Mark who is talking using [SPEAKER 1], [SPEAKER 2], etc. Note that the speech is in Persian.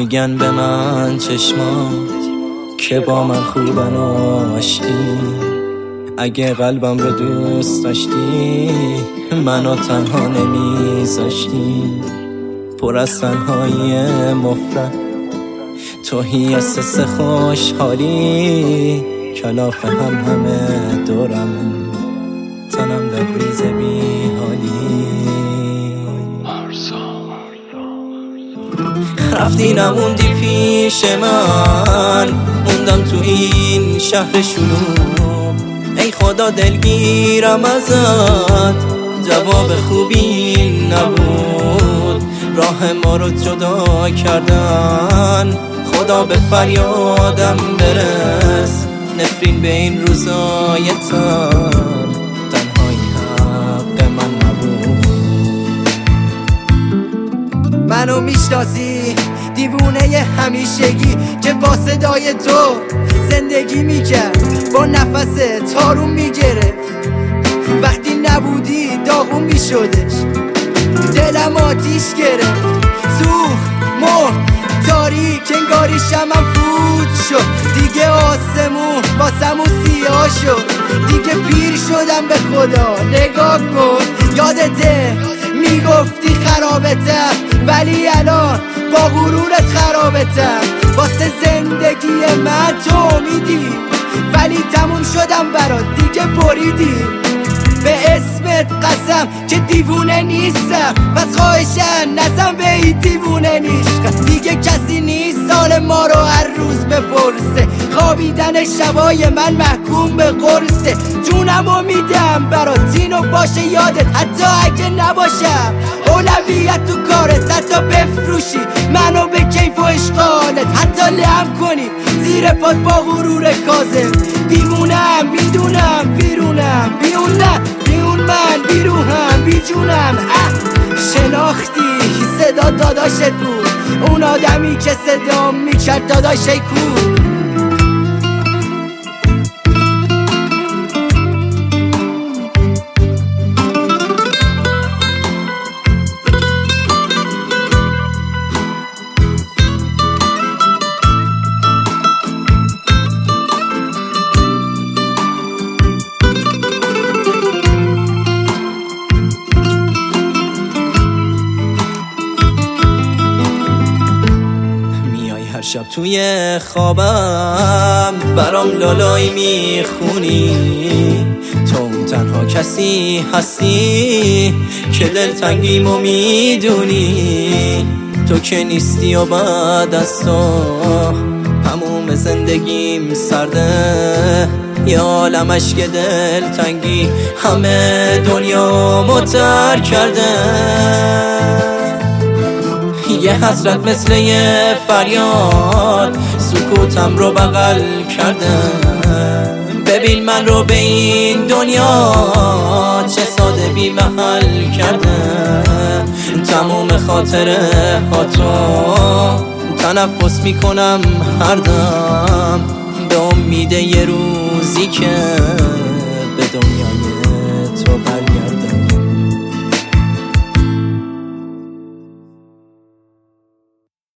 [SPEAKER 1] میگن به من چشمات که با من خوبن آشتی. اگه قلبم رو دوست داشتی منو تنها نمیذاشتی. پر از تنهایی مفرد توهی احساس خوشحالی. کلاف همه دورم تنم لبریز بی حالی. رفتی نموندی پیش من، موندم تو این شهر شلوغ. ای خدا دلگیرم ازت، جواب خوبی نبود. راه ما رو جدا کردن، خدا به فریادم برس. نفرین به این روزای تن، تنهایی حق من نبود.
[SPEAKER 2] منو میشناسی دیوونه همیشگی که با صدای تو زندگی میکرد، با نفس تارون میگرفت. وقتی نبودی داغون میشدش، دلم آتیش گرفت، سوخت مرد تاریک انگاری شمم فوت شد. دیگه آسمون واسمون سیاه شد، دیگه پیر شدم به خدا. نگاه کن یادته میگفتی خرابتم، ولی الان با غرورت خرابتم. واسه زندگی من تو امیدی، ولی تموم شدم برات دیگه بریدی. به اسمت قسم که دیوونه نیستم، پس خواهشن نزن به این دیوونه نیست. دیگه کسی نیست سال ما رو هر روز بپرسه. خوابیدن شبای من محکوم به قرصه. جونمو میدم برات اینو باشه یادت، حتی اگه نباشم اولویت تو کارت. حتی بفروشی منو به کیف و اشغالت، حتی لم کنی زیر پات با غرور کاذب. دیوونم میدونم بیرونم بیرونم بیرون من بیروهم بی جونم. شناختی صدا داداشت بود، اون آدمی که صدا میکرد داداشی کو.
[SPEAKER 1] شب توی خوابم برام لالایی میخونی. تو تنها کسی هستی که دلتنگیمو میدونی. تو که نیستی و بعد از تو هموم زندگیم سرده. یه عالم اشک دلتنگی همه دنیا متر کرده. یه حسرت مثل یه فریاد سکوتم رو بغل کرده. ببین من رو به این دنیا چه ساده بی محل کرده. تموم خاطره ها تو تنفس میکنم هر دم، به امید یه روزی که